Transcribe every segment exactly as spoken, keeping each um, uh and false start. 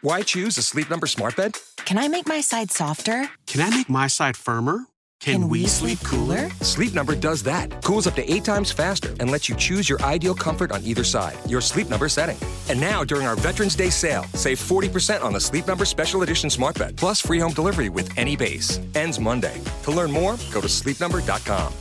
Why choose a Sleep Number smart bed? Can I make my side softer? Can I make my side firmer? Can, Can we, we sleep sleep cooler? cooler? Sleep Number does that. Cools up to eight times faster and lets you choose your ideal comfort on either side. Your Sleep Number setting. And now, during our Veterans Day sale, save forty percent on the Sleep Number Special Edition smart bed, plus free home delivery with any base. Ends Monday. To learn more, go to sleep number dot com.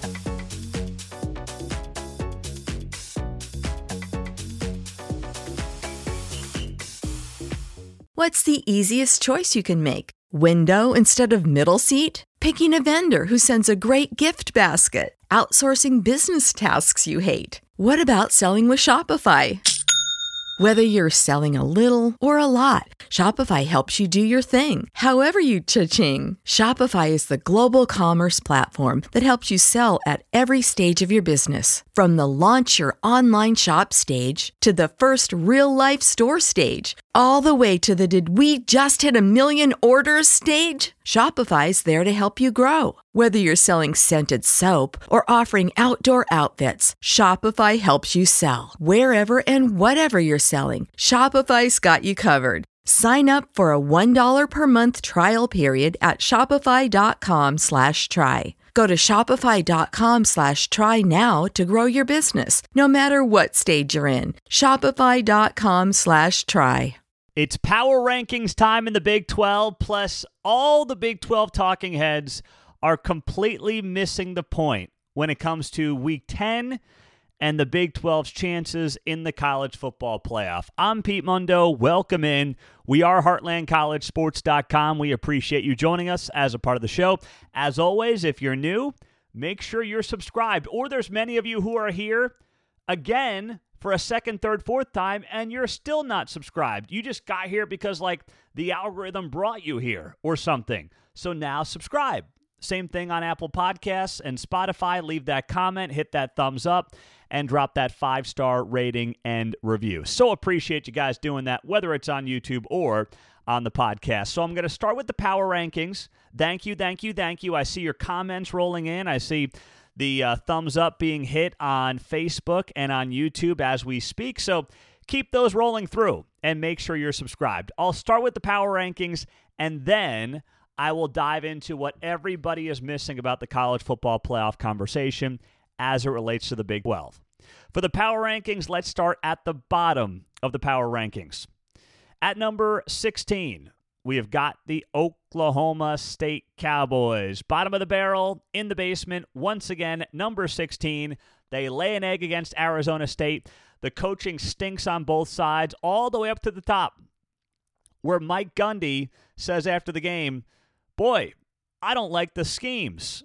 What's the easiest choice you can make? Window instead of middle seat? Picking a vendor who sends a great gift basket? Outsourcing business tasks you hate? What about selling with Shopify? Whether you're selling a little or a lot, Shopify helps you do your thing, however you cha-ching. Shopify is the global commerce platform that helps you sell at every stage of your business. From the launch your online shop stage to the first real-life store stage, all the way to the did we just hit a million orders stage. Shopify's there to help you grow. Whether you're selling scented soap or offering outdoor outfits, Shopify helps you sell. Wherever and whatever you're selling, Shopify's got you covered. Sign up for a one dollar per month trial period at shopify.com slash try. Go to shopify.com slash try now to grow your business, no matter what stage you're in. Shopify.com slash try. It's power rankings time in the Big twelve, plus all the Big twelve talking heads are completely missing the point when it comes to Week ten and the Big twelve's chances in the college football playoff. I'm Pete Mundo. Welcome in. We are heartland college sports dot com. We appreciate you joining us as a part of the show. As always, if you're new, make sure you're subscribed. Or there's many of you who are here, again, for a second, third, fourth time, and you're still not subscribed. You just got here because, like, the algorithm brought you here or something. So now subscribe. Same thing on Apple Podcasts and Spotify. Leave that comment, hit that thumbs up, and drop that five-star rating and review. So appreciate you guys doing that, whether it's on YouTube or on the podcast. So I'm going to start with the power rankings. Thank you, thank you, thank you. I see your comments rolling in. I see the uh, thumbs up being hit on Facebook and on YouTube as we speak. So keep those rolling through and make sure you're subscribed. I'll start with the power rankings, and then I will dive into what everybody is missing about the college football playoff conversation as it relates to the Big twelve. For the power rankings, let's start at the bottom of the power rankings. At number sixteen, we have got the Oklahoma State Cowboys. Bottom of the barrel, in the basement, once again, number sixteen. They lay an egg against Arizona State. The coaching stinks on both sides, all the way up to the top, where Mike Gundy says after the game, boy, I don't like the schemes.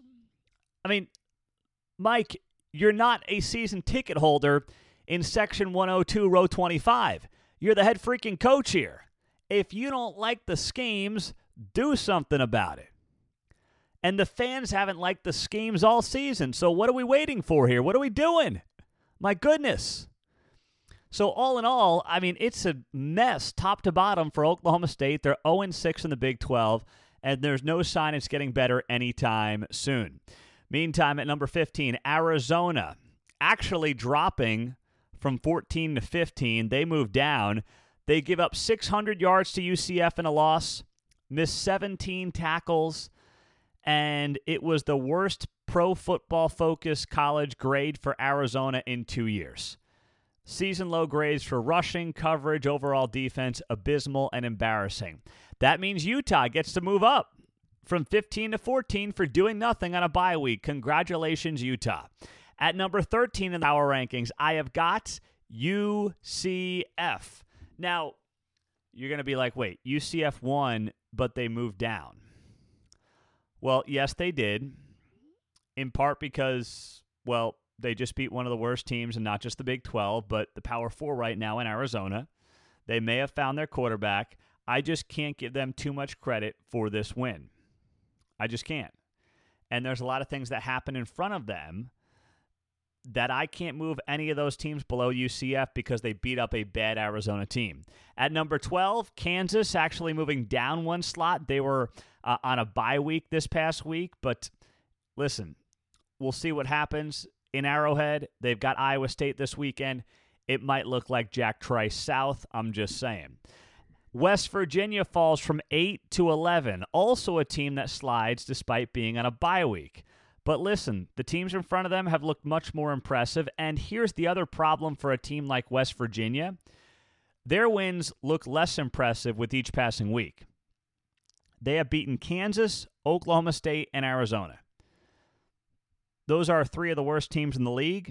I mean, Mike, you're not a season ticket holder in Section one oh two, Row twenty-five. You're the head freaking coach here. If you don't like the schemes, do something about it. And the fans haven't liked the schemes all season, so what are we waiting for here? What are we doing? My goodness. So all in all, I mean, it's a mess top to bottom for Oklahoma State. They're oh and six in the Big twelve, and there's no sign it's getting better anytime soon. Meantime, at number fifteen, Arizona actually dropping from fourteen to fifteen. They move down. They give up six hundred yards to U C F in a loss, missed seventeen tackles, and it was the worst Pro Football Focus college grade for Arizona in two years. Season low grades for rushing, coverage, overall defense, abysmal and embarrassing. That means Utah gets to move up from fifteen to fourteen for doing nothing on a bye week. Congratulations, Utah. At number thirteen in the power rankings, I have got U C F. Now, you're going to be like, wait, U C F won, but they moved down. Well, yes, they did, in part because, well, they just beat one of the worst teams, and not just the Big twelve, but the Power Four right now in Arizona. They may have found their quarterback. I just can't give them too much credit for this win. I just can't. And there's a lot of things that happen in front of them that I can't move any of those teams below U C F because they beat up a bad Arizona team. At number twelve, Kansas actually moving down one slot. They were uh, on a bye week this past week, but listen, we'll see what happens in Arrowhead. They've got Iowa State this weekend. It might look like Jack Trice South. I'm just saying. West Virginia falls from eight to eleven, also a team that slides despite being on a bye week. But listen, the teams in front of them have looked much more impressive, and here's the other problem for a team like West Virginia. Their wins look less impressive with each passing week. They have beaten Kansas, Oklahoma State, and Arizona. Those are three of the worst teams in the league,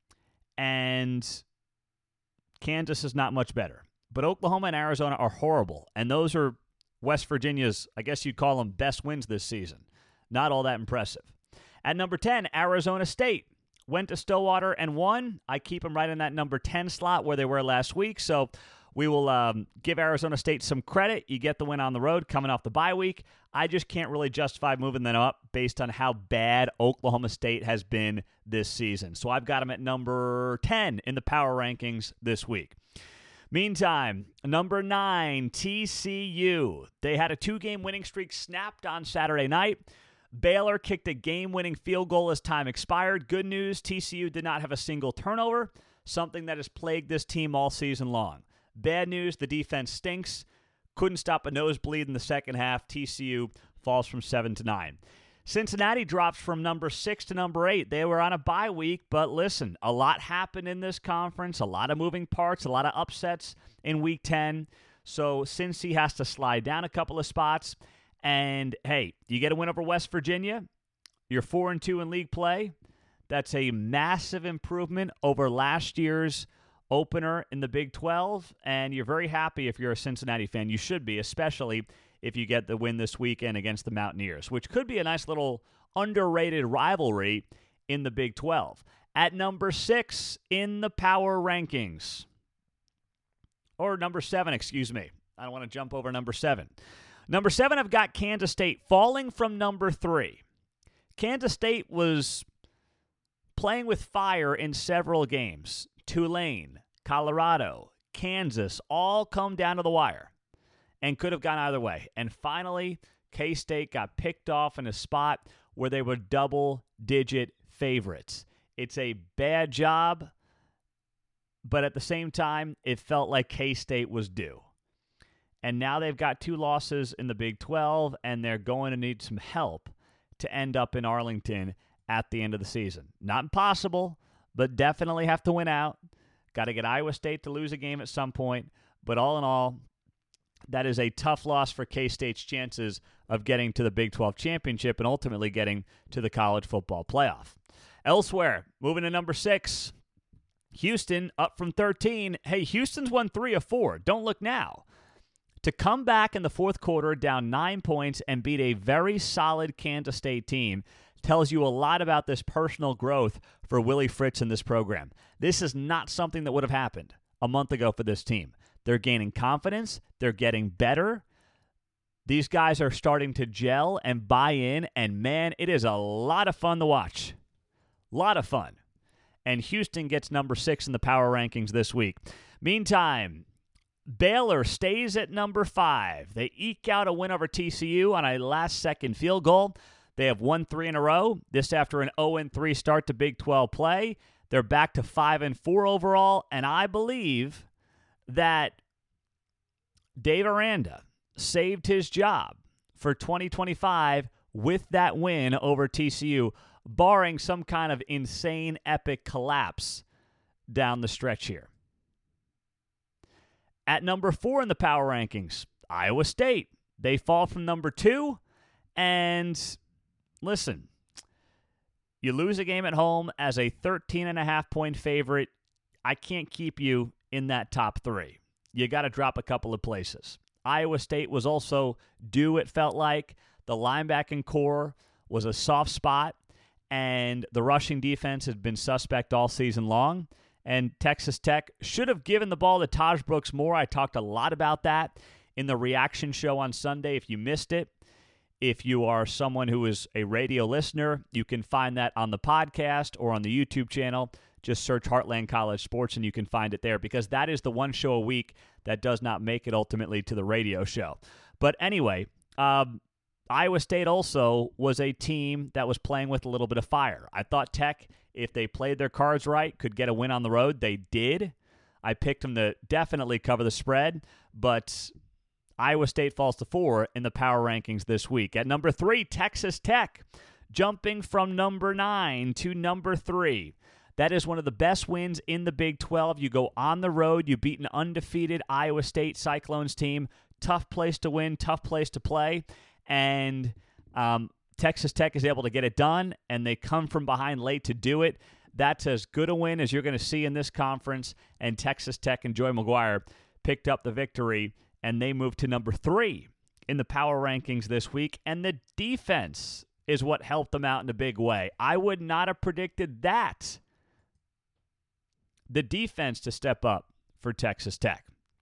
and Kansas is not much better. But Oklahoma and Arizona are horrible, and those are West Virginia's, I guess you'd call them, best wins this season. Not all that impressive. At number ten, Arizona State went to Stillwater and won. I keep them right in that number ten slot where they were last week, so we will um, give Arizona State some credit. You get the win on the road coming off the bye week. I just can't really justify moving them up based on how bad Oklahoma State has been this season. So I've got them at number ten in the power rankings this week. Meantime, number nine, T C U. They had a two-game winning streak snapped on Saturday night. Baylor kicked a game-winning field goal as time expired. Good news, T C U did not have a single turnover, something that has plagued this team all season long. Bad news, the defense stinks. Couldn't stop a nosebleed in the second half. T C U falls from seven to nine. Cincinnati drops from number six to number eight. They were on a bye week, but listen, a lot happened in this conference, a lot of moving parts, a lot of upsets in week ten. So Cincy has to slide down a couple of spots. And, hey, you get a win over West Virginia. You're four and two in league play. That's a massive improvement over last year's opener in the Big twelve. And you're very happy if you're a Cincinnati fan. You should be, especially if you get the win this weekend against the Mountaineers, which could be a nice little underrated rivalry in the Big twelve. At number six in the power rankings, or number seven, excuse me. I don't want to jump over number seven. Number seven, I've got Kansas State falling from number three. Kansas State was playing with fire in several games. Tulane, Colorado, Kansas, all come down to the wire and could have gone either way. And finally, K-State got picked off in a spot where they were double-digit favorites. It's a bad job, but at the same time, it felt like K-State was due. And now they've got two losses in the Big twelve, and they're going to need some help to end up in Arlington at the end of the season. Not impossible, but definitely have to win out. Got to get Iowa State to lose a game at some point. But all in all, that is a tough loss for K-State's chances of getting to the Big twelve championship and ultimately getting to the college football playoff. Elsewhere, moving to number six, Houston up from thirteen. Hey, Houston's won three of four. Don't look now. To come back in the fourth quarter down nine points and beat a very solid Kansas State team tells you a lot about this personal growth for Willie Fritz in this program. This is not something that would have happened a month ago for this team. They're gaining confidence. They're getting better. These guys are starting to gel and buy in, and man, it is a lot of fun to watch. A lot of fun. And Houston gets number six in the power rankings this week. Meantime, Baylor stays at number five. They eke out a win over T C U on a last-second field goal. They have won three in a row. This after an oh and three start to Big twelve play. They're back to five and four overall, and I believe that Dave Aranda saved his job for twenty twenty-five with that win over T C U, barring some kind of insane, epic collapse down the stretch here. At number four in the power rankings, Iowa State. They fall from number two. And listen, you lose a game at home as a thirteen and a half point favorite. I can't keep you in that top three. You got to drop a couple of places. Iowa State was also due, it felt like. The linebacking core was a soft spot, and the rushing defense has been suspect all season long. And Texas Tech should have given the ball to Taj Brooks more. I talked a lot about that in the reaction show on Sunday. If you missed it, if you are someone who is a radio listener, you can find that on the podcast or on the YouTube channel. Just search Heartland College Sports and you can find it there, because that is the one show a week that does not make it ultimately to the radio show. But anyway, um, Iowa State also was a team that was playing with a little bit of fire. I thought Tech, if they played their cards right, could get a win on the road. They did. I picked them to definitely cover the spread, but Iowa State falls to four in the power rankings this week. At number three, Texas Tech, jumping from number nine to number three. That is one of the best wins in the Big twelve. You go on the road. You beat an undefeated Iowa State Cyclones team. Tough place to win, tough place to play. And um, Texas Tech is able to get it done, and they come from behind late to do it. That's as good a win as you're going to see in this conference. And Texas Tech and Joey McGuire picked up the victory, and they moved to number three in the power rankings this week. And the defense is what helped them out in a big way. I would not have predicted that. The defense to step up for Texas Tech.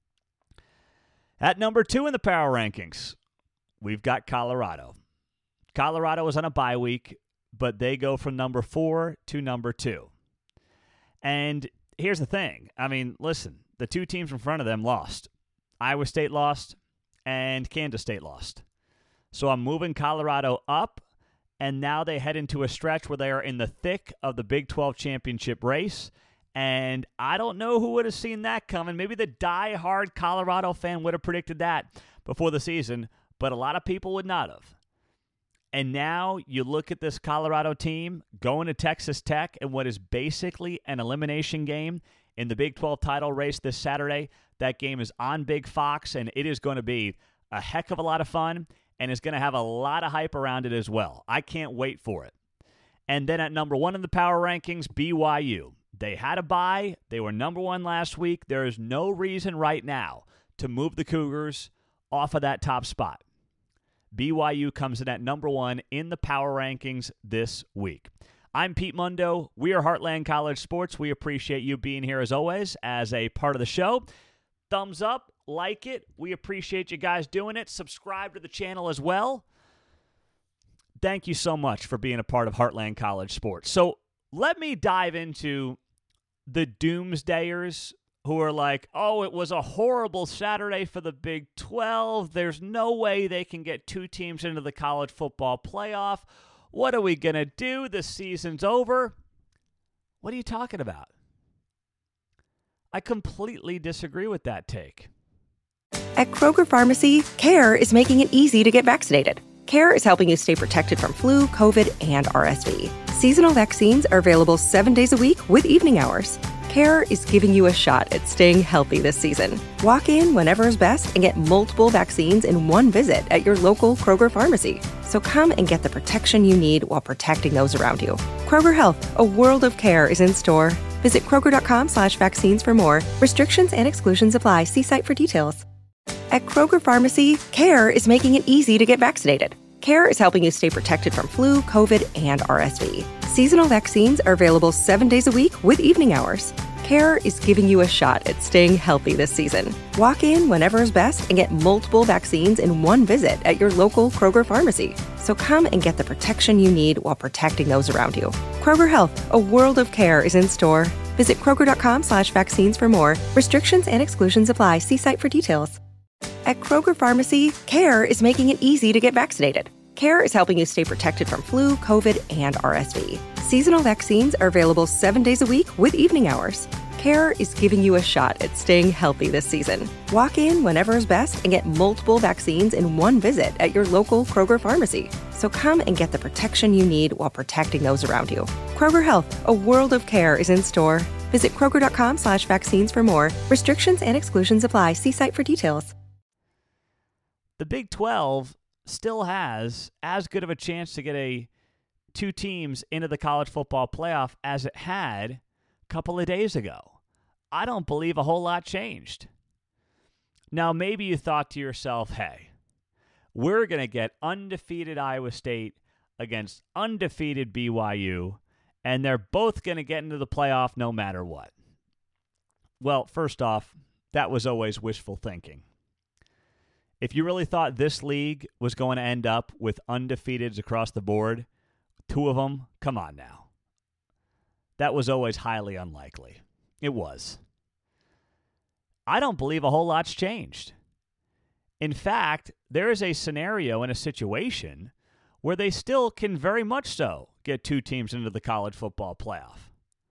At number two in the power rankings, we've got Colorado. Colorado is on a bye week, but they go from number four to number two. And here's the thing. I mean, listen, the two teams in front of them lost. Iowa State lost, and Kansas State lost. So I'm moving Colorado up, and now they head into a stretch where they are in the thick of the Big twelve championship race. And I don't know who would have seen that coming. Maybe the die-hard Colorado fan would have predicted that before the season, but a lot of people would not have. And now you look at this Colorado team going to Texas Tech in what is basically an elimination game in the Big twelve title race this Saturday. That game is on Big Fox, and it is going to be a heck of a lot of fun, and it's going to have a lot of hype around it as well. I can't wait for it. And then at number one in the power rankings, B Y U. They had a bye. They were number one last week. There is no reason right now to move the Cougars off of that top spot. B Y U comes in at number one in the power rankings this week. I'm Pete Mundo. We are Heartland College Sports. We appreciate you being here as always as a part of the show. Thumbs up, like it. We appreciate you guys doing it. Subscribe to the channel as well. Thank you so much for being a part of Heartland College Sports. So let me dive into the doomsdayers who are like, oh, it was a horrible Saturday for the Big twelve. There's no way they can get two teams into the college football playoff. What are we going to do? The season's over. What are you talking about? I completely disagree with that take. At Kroger Pharmacy, CARE is making it easy to get vaccinated. CARE is helping you stay protected from flu, COVID, and R S V. Seasonal vaccines are available seven days a week with evening hours. CARE is giving you a shot at staying healthy this season. Walk in whenever is best and get multiple vaccines in one visit at your local Kroger Pharmacy. So come and get the protection you need while protecting those around you. Kroger Health, a world of care is in store. Visit Kroger.com slash vaccines for more. Restrictions and exclusions apply. See site for details. At Kroger Pharmacy, CARE is making it easy to get vaccinated. CARE is helping you stay protected from flu, COVID, and R S V. Seasonal vaccines are available seven days a week with evening hours. CARE is giving you a shot at staying healthy this season. Walk in whenever is best and get multiple vaccines in one visit at your local Kroger Pharmacy. So come and get the protection you need while protecting those around you. Kroger Health, a world of care is in store. Visit Kroger.com slash vaccines for more. Restrictions and exclusions apply. See site for details. At Kroger Pharmacy, CARE is making it easy to get vaccinated. CARE is helping you stay protected from flu, COVID, and R S V. Seasonal vaccines are available seven days a week with evening hours. CARE is giving you a shot at staying healthy this season. Walk in whenever is best and get multiple vaccines in one visit at your local Kroger Pharmacy. So come and get the protection you need while protecting those around you. Kroger Health, a world of care is in store. Visit Kroger.com slash vaccines for more. Restrictions and exclusions apply. See site for details. The Big twelve still has as good of a chance to get a two teams into the college football playoff as it had a couple of days ago. I don't believe a whole lot changed. Now, maybe you thought to yourself, hey, we're going to get undefeated Iowa State against undefeated B Y U, and they're both going to get into the playoff no matter what. Well, first off, that was always wishful thinking. If you really thought this league was going to end up with undefeateds across the board, two of them, come on now. That was always highly unlikely. It was. I don't believe a whole lot's changed. In fact, there is a scenario and a situation where they still can very much so get two teams into the college football playoff.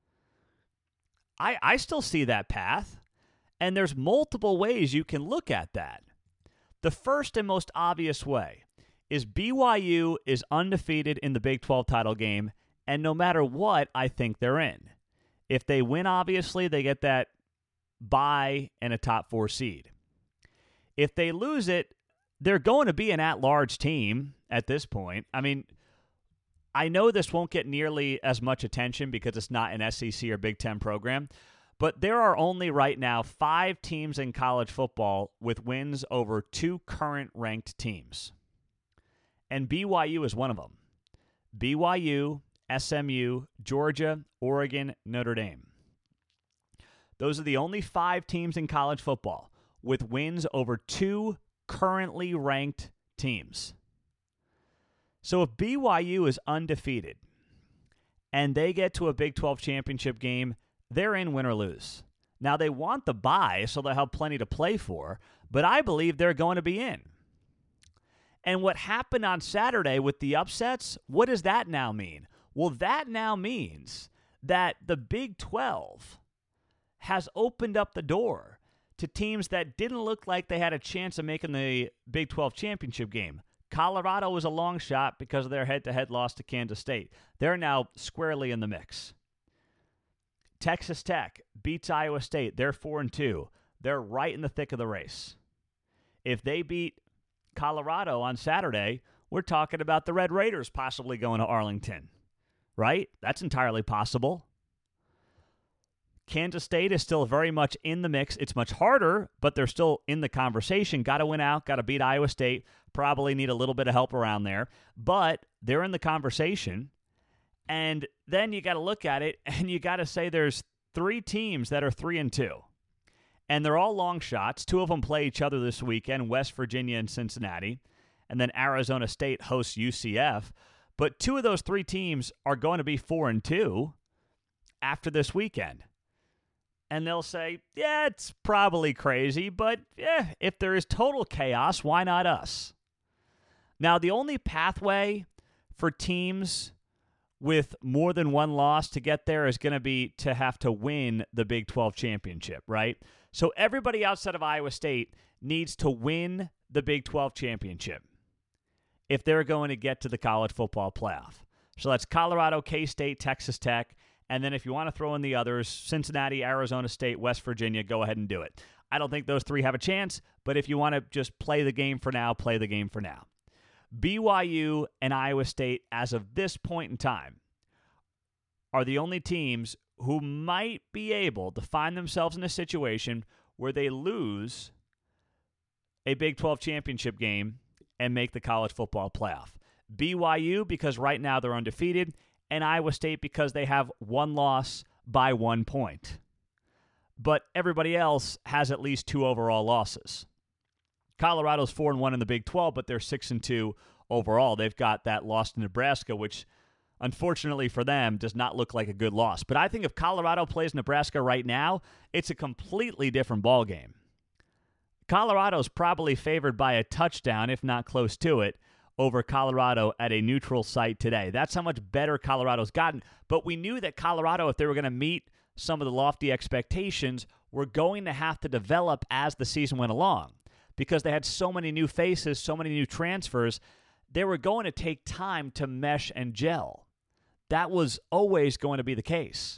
I, I still see that path, and there's multiple ways you can look at that. The first and most obvious way is B Y U is undefeated in the Big twelve title game, and no matter what, I think they're in. If they win, obviously, they get that bye and a top four seed. If they lose it, they're going to be an at-large team at this point. I mean, I know this won't get nearly as much attention because it's not an S E C or Big Ten program, but there are only right now five teams in college football with wins over two current ranked teams. And B Y U is one of them. B Y U, S M U, Georgia, Oregon, Notre Dame. Those are the only five teams in college football with wins over two currently ranked teams. So if B Y U is undefeated and they get to a Big twelve championship game, they're in, win or lose. Now, they want the bye, so they'll have plenty to play for, but I believe they're going to be in. And what happened on Saturday with the upsets, what does that now mean? Well, that now means that the Big twelve has opened up the door to teams that didn't look like they had a chance of making the Big twelve championship game. Colorado was a long shot because of their head-to-head loss to Kansas State. They're now squarely in the mix. Texas Tech beats Iowa State. They're four and two. They're right in the thick of the race. If they beat Colorado on Saturday, we're talking about the Red Raiders possibly going to Arlington, right? That's entirely possible. Kansas State is still very much in the mix. It's much harder, but they're still in the conversation. Got to win out, got to beat Iowa State. Probably need a little bit of help around there, but they're in the conversation. And then you got to look at it, and you got to say there's three teams that are three and two, and they're all long shots. Two of them play each other this weekend: West Virginia and Cincinnati, and then Arizona State hosts U C F. But two of those three teams are going to be four and two after this weekend. And they'll say, yeah, it's probably crazy, but yeah, if there is total chaos, why not us? Now, the only pathway for teams with more than one loss to get there is going to be to have to win the Big twelve championship, right? So everybody outside of Iowa State needs to win the Big twelve championship if they're going to get to the college football playoff. So that's Colorado, K-State, Texas Tech. And then if you want to throw in the others, Cincinnati, Arizona State, West Virginia, go ahead and do it. I don't think those three have a chance, but if you want to just play the game for now, play the game for now. B Y U and Iowa State, as of this point in time, are the only teams who might be able to find themselves in a situation where they lose a Big twelve championship game and make the college football playoff. B Y U, because right now they're undefeated, and Iowa State because they have one loss by one point. But everybody else has at least two overall losses. Colorado's four and one in the Big twelve, but they're six and two overall. They've got that loss to Nebraska, which unfortunately for them does not look like a good loss. But I think if Colorado plays Nebraska right now, it's a completely different ballgame. Colorado's probably favored by a touchdown, if not close to it, over Colorado at a neutral site today. That's how much better Colorado's gotten. But we knew that Colorado, if they were going to meet some of the lofty expectations, were going to have to develop as the season went along. Because they had so many new faces, so many new transfers, they were going to take time to mesh and gel. That was always going to be the case.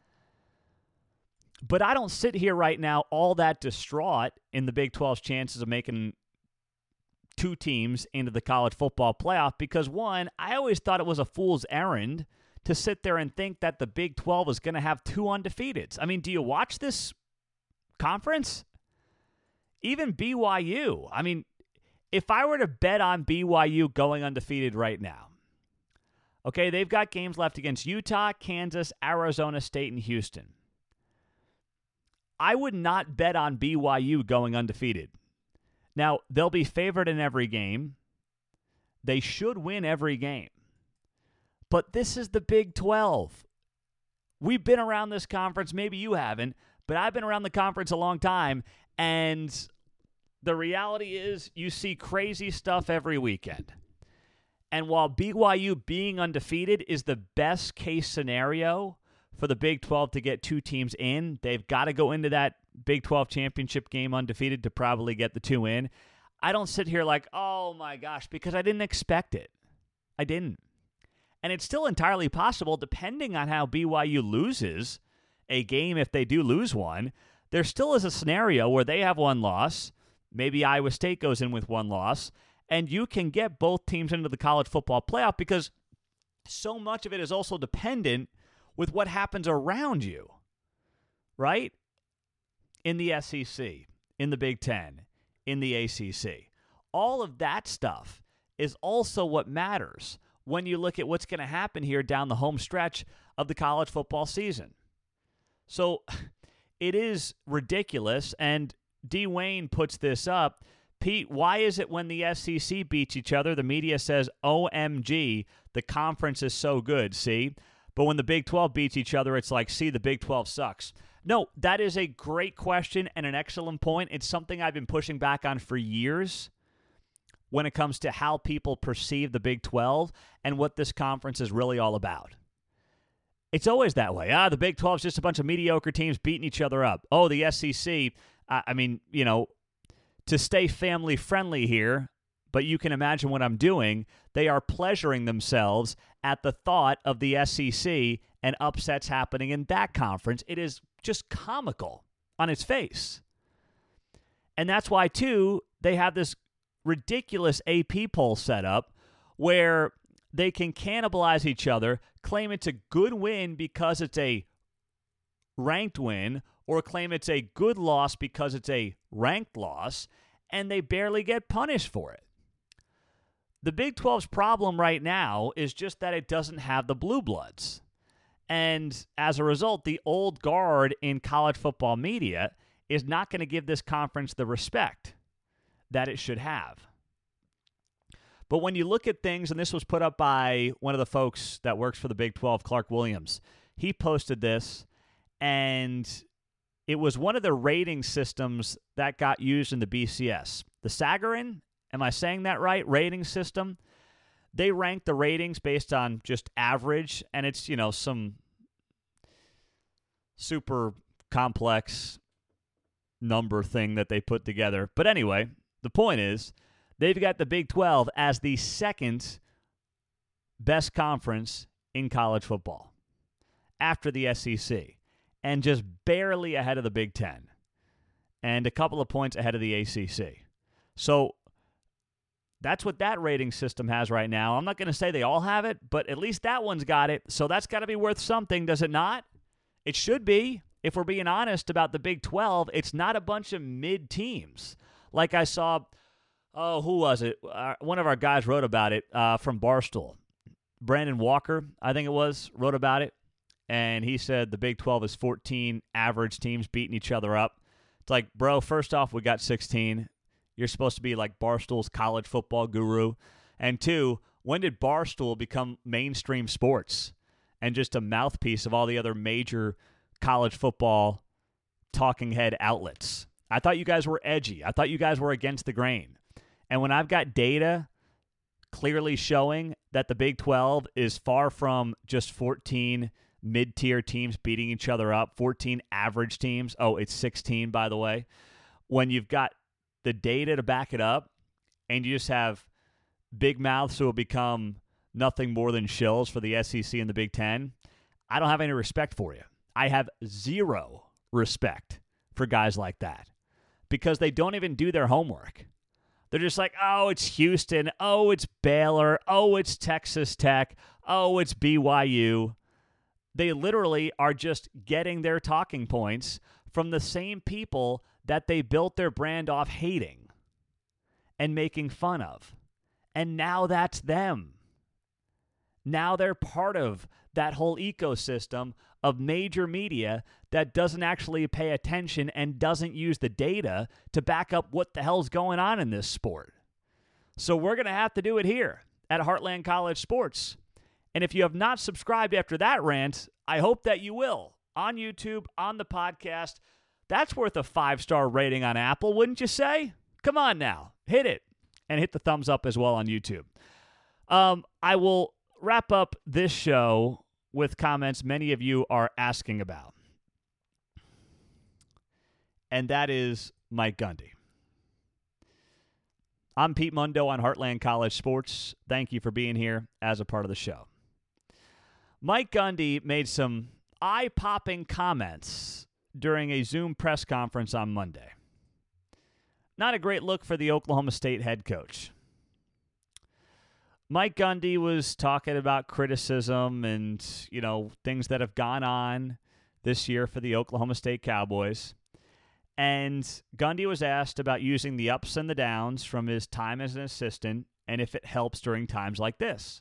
But I don't sit here right now all that distraught in the Big twelve's chances of making two teams into the college football playoff because, one, I always thought it was a fool's errand to sit there and think that the Big twelve is going to have two undefeateds. I mean, do you watch this conference? Even B Y U. I mean, if I were to bet on B Y U going undefeated right now, okay, they've got games left against Utah, Kansas, Arizona State, and Houston. I would not bet on B Y U going undefeated. Now, they'll be favored in every game. They should win every game. But this is the Big twelve. We've been around this conference. Maybe you haven't, but I've been around the conference a long time, and the reality is you see crazy stuff every weekend. And while B Y U being undefeated is the best case scenario for the Big twelve to get two teams in, they've got to go into that Big twelve championship game undefeated to probably get the two in. I don't sit here like, oh my gosh, because I didn't expect it. I didn't. And it's still entirely possible, depending on how B Y U loses a game, if they do lose one, there still is a scenario where they have one loss, maybe Iowa State goes in with one loss, and you can get both teams into the college football playoff because so much of it is also dependent with what happens around you, right? In the S E C, in the Big Ten, in the A C C. All of that stuff is also what matters when you look at what's going to happen here down the home stretch of the college football season. So it is ridiculous, and D. Wayne puts this up. Pete, why is it when the S E C beats each other, the media says, O M G, the conference is so good, see? But when the Big twelve beats each other, it's like, see, the Big twelve sucks. No, that is a great question and an excellent point. It's something I've been pushing back on for years when it comes to how people perceive the Big twelve and what this conference is really all about. It's always that way. Ah, the Big twelve is just a bunch of mediocre teams beating each other up. Oh, the S E C, uh, I mean, you know, to stay family-friendly here, but you can imagine what I'm doing, they are pleasuring themselves at the thought of the S E C and upsets happening in that conference. It is just comical on its face. And that's why, too, they have this ridiculous A P poll set up where they can cannibalize each other, claim it's a good win because it's a ranked win, or claim it's a good loss because it's a ranked loss, and they barely get punished for it. The Big twelve's problem right now is just that it doesn't have the blue bloods. And as a result, the old guard in college football media is not going to give this conference the respect that it should have. But when you look at things, and this was put up by one of the folks that works for the Big twelve, Clark Williams, he posted this, and it was one of the rating systems that got used in the B C S. The Sagarin, am I saying that right? Rating system. They rank the ratings based on just average, and it's, you know, some super complex number thing that they put together. But anyway, the point is, they've got the Big twelve as the second best conference in college football after the S E C, and just barely ahead of the Big Ten, and a couple of points ahead of the A C C. So that's what that rating system has right now. I'm not going to say they all have it, but at least that one's got it. So that's got to be worth something, does it not? It should be. If we're being honest about the Big twelve, it's not a bunch of mid teams. Like I saw, oh, who was it? Uh, one of our guys wrote about it uh, from Barstool. Brandon Walker, I think it was, wrote about it. And he said the Big twelve is fourteen average teams beating each other up. It's like, bro, first off, we got sixteen. You're supposed to be like Barstool's college football guru. And two, when did Barstool become mainstream sports and just a mouthpiece of all the other major college football talking head outlets? I thought you guys were edgy. I thought you guys were against the grain. And when I've got data clearly showing that the Big twelve is far from just fourteen mid-tier teams beating each other up, fourteen average teams. Oh, it's sixteen, by the way. When you've got the data to back it up, and you just have big mouths who will become nothing more than shills for the S E C and the Big Ten, I don't have any respect for you. I have zero respect for guys like that because they don't even do their homework. They're just like, oh, it's Houston. Oh, it's Baylor. Oh, it's Texas Tech. Oh, it's B Y U. They literally are just getting their talking points from the same people that they built their brand off hating and making fun of. And now that's them. Now they're part of that whole ecosystem of major media that doesn't actually pay attention and doesn't use the data to back up what the hell's going on in this sport. So we're going to have to do it here at Heartland College Sports. And if you have not subscribed after that rant, I hope that you will. On YouTube, on the podcast. That's worth a five-star rating on Apple, wouldn't you say? Come on now. Hit it. And hit the thumbs up as well on YouTube. Um, I will wrap up this show with comments many of you are asking about. And that is Mike Gundy. I'm Pete Mundo on Heartland College Sports. Thank you for being here as a part of the show. Mike Gundy made some eye-popping comments during a Zoom press conference on Monday. Not a great look for the Oklahoma State head coach. Mike Gundy was talking about criticism and, you know, things that have gone on this year for the Oklahoma State Cowboys. And Gundy was asked about using the ups and the downs from his time as an assistant and if it helps during times like this.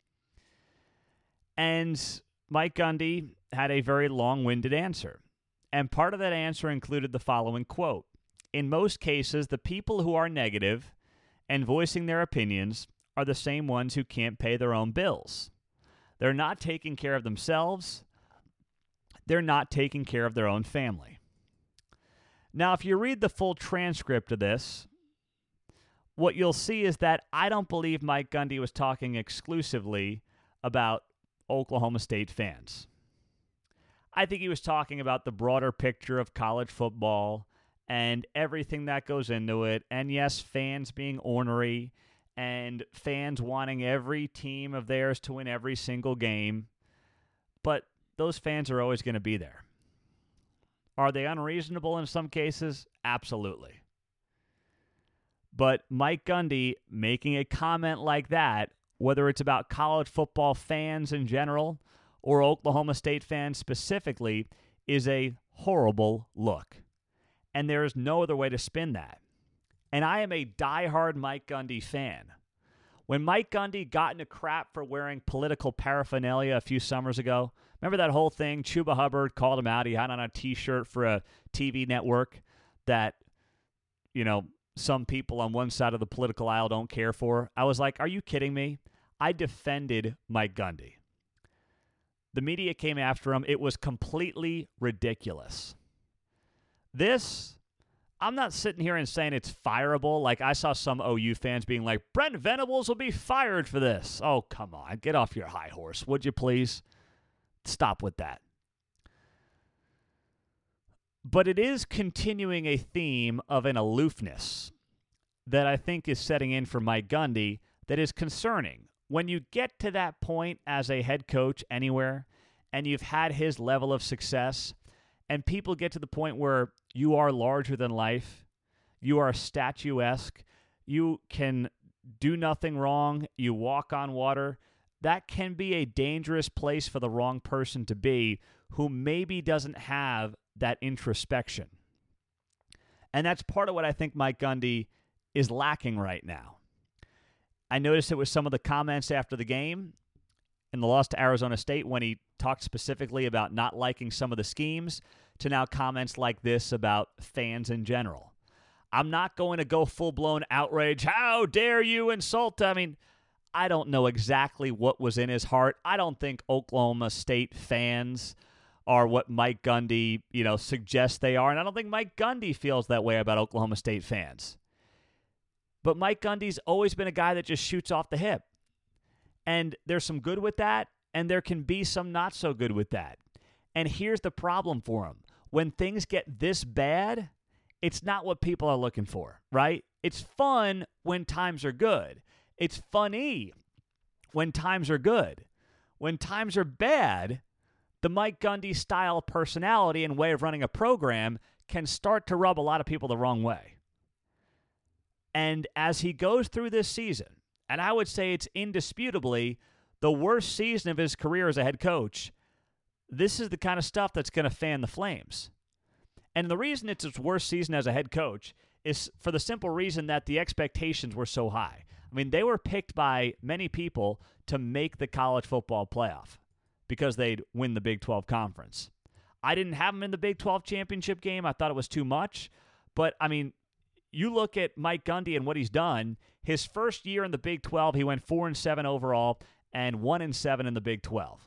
And Mike Gundy had a very long-winded answer. And part of that answer included the following quote: "In most cases, the people who are negative and voicing their opinions are the same ones who can't pay their own bills. They're not taking care of themselves. They're not taking care of their own family." Now, if you read the full transcript of this, what you'll see is that I don't believe Mike Gundy was talking exclusively about Oklahoma State fans. I think he was talking about the broader picture of college football and everything that goes into it. And yes, fans being ornery and fans wanting every team of theirs to win every single game. But those fans are always going to be there. Are they unreasonable in some cases? Absolutely. But Mike Gundy making a comment like that, whether it's about college football fans in general or Oklahoma State fans specifically, is a horrible look. And there is no other way to spin that. And I am a diehard Mike Gundy fan. When Mike Gundy got into crap for wearing political paraphernalia a few summers ago, remember that whole thing? Chuba Hubbard called him out. He had on a T-shirt for a T V network that, you know, some people on one side of the political aisle don't care for. I was like, are you kidding me? I defended Mike Gundy. The media came after him. It was completely ridiculous. This, I'm not sitting here and saying it's fireable. Like I saw some O U fans being like, Brent Venables will be fired for this. Oh, come on. Get off your high horse, would you please? Stop with that. But it is continuing a theme of an aloofness that I think is setting in for Mike Gundy that is concerning. When you get to that point as a head coach anywhere and you've had his level of success and people get to the point where you are larger than life, you are statuesque, you can do nothing wrong, you walk on water, that can be a dangerous place for the wrong person to be who maybe doesn't have that introspection. And that's part of what I think Mike Gundy is lacking right now. I noticed it with some of the comments after the game in the loss to Arizona State when he talked specifically about not liking some of the schemes to now comments like this about fans in general. I'm not going to go full-blown outrage. How dare you insult? I mean, I don't know exactly what was in his heart. I don't think Oklahoma State fans are what Mike Gundy, you know, suggests they are. And I don't think Mike Gundy feels that way about Oklahoma State fans. But Mike Gundy's always been a guy that just shoots off the hip. And there's some good with that, and there can be some not so good with that. And here's the problem for him. When things get this bad, it's not what people are looking for, right? It's fun when times are good. It's funny when times are good. When times are bad, the Mike Gundy style personality and way of running a program can start to rub a lot of people the wrong way. And as he goes through this season, and I would say it's indisputably the worst season of his career as a head coach, this is the kind of stuff that's going to fan the flames. And the reason it's his worst season as a head coach is for the simple reason that the expectations were so high. I mean, they were picked by many people to make the college football playoff because they'd win the Big twelve conference. I didn't have them in the Big twelve championship game. I thought it was too much. But, I mean, you look at Mike Gundy and what he's done. His first year in the Big twelve, he went four and seven overall and one and seven in the Big twelve.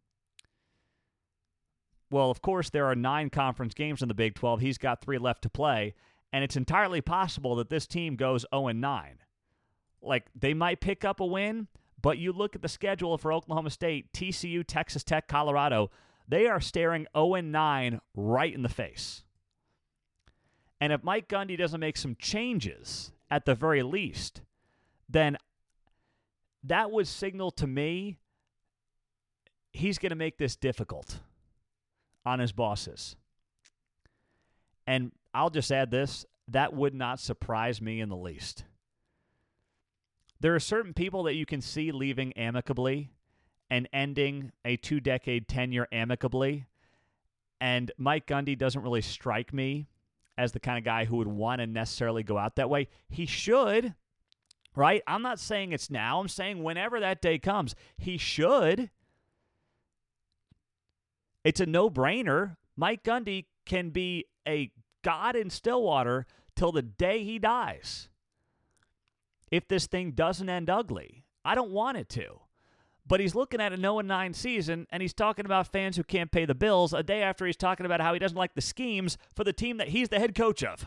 Well, of course, there are nine conference games in the Big twelve. He's got three left to play, and it's entirely possible that this team goes oh and nine. Like, they might pick up a win, but you look at the schedule for Oklahoma State, T C U, Texas Tech, Colorado, they are staring oh and nine right in the face. And if Mike Gundy doesn't make some changes at the very least, then that would signal to me he's going to make this difficult on his bosses. And I'll just add this, that would not surprise me in the least. There are certain people that you can see leaving amicably and ending a two-decade tenure amicably, and Mike Gundy doesn't really strike me as the kind of guy who would want to necessarily go out that way. He should, right? I'm not saying it's now. I'm saying whenever that day comes, he should. It's a no-brainer. Mike Gundy can be a god in Stillwater till the day he dies. If this thing doesn't end ugly, I don't want it to. But he's looking at an oh and nine season, and he's talking about fans who can't pay the bills a day after he's talking about how he doesn't like the schemes for the team that he's the head coach of.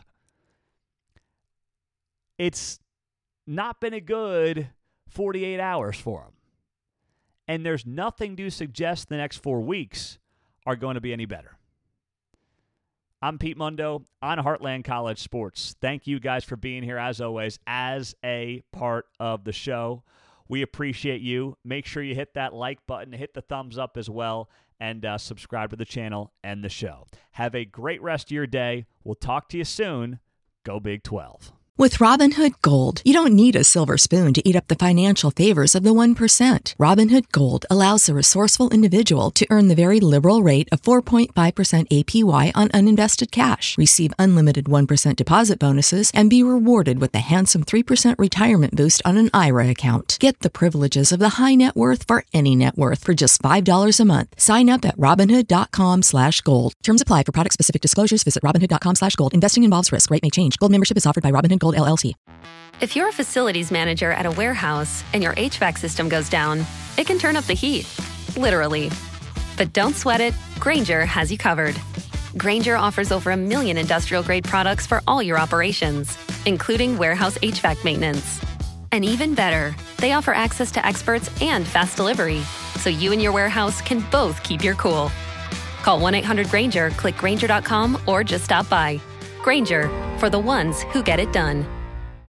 It's not been a good forty-eight hours for him. And there's nothing to suggest the next four weeks are going to be any better. I'm Pete Mundo on Heartland College Sports. Thank you guys for being here, as always, as a part of the show. We appreciate you. Make sure you hit that like button, hit the thumbs up as well, and uh, subscribe to the channel and the show. Have a great rest of your day. We'll talk to you soon. Go Big twelve. With Robinhood Gold, you don't need a silver spoon to eat up the financial favors of the one percent. Robinhood Gold allows the resourceful individual to earn the very liberal rate of four point five percent A P Y on uninvested cash, receive unlimited one percent deposit bonuses, and be rewarded with the handsome three percent retirement boost on an I R A account. Get the privileges of the high net worth for any net worth for just five dollars a month. Sign up at Robinhood.com slash gold. Terms apply. For product-specific disclosures, visit Robinhood.com slash gold. Investing involves risk. Rate may change. Gold membership is offered by Robinhood Gold L L C. If you're a facilities manager at a warehouse and your H V A C system goes down, it can turn up the heat, literally. But don't sweat it. Grainger has you covered. Grainger offers over a million industrial-grade products for all your operations, including warehouse H V A C maintenance. And even better, they offer access to experts and fast delivery, so you and your warehouse can both keep your cool. Call one eight hundred Grainger, click Grainger dot com, or just stop by. Grainger, for the ones who get it done.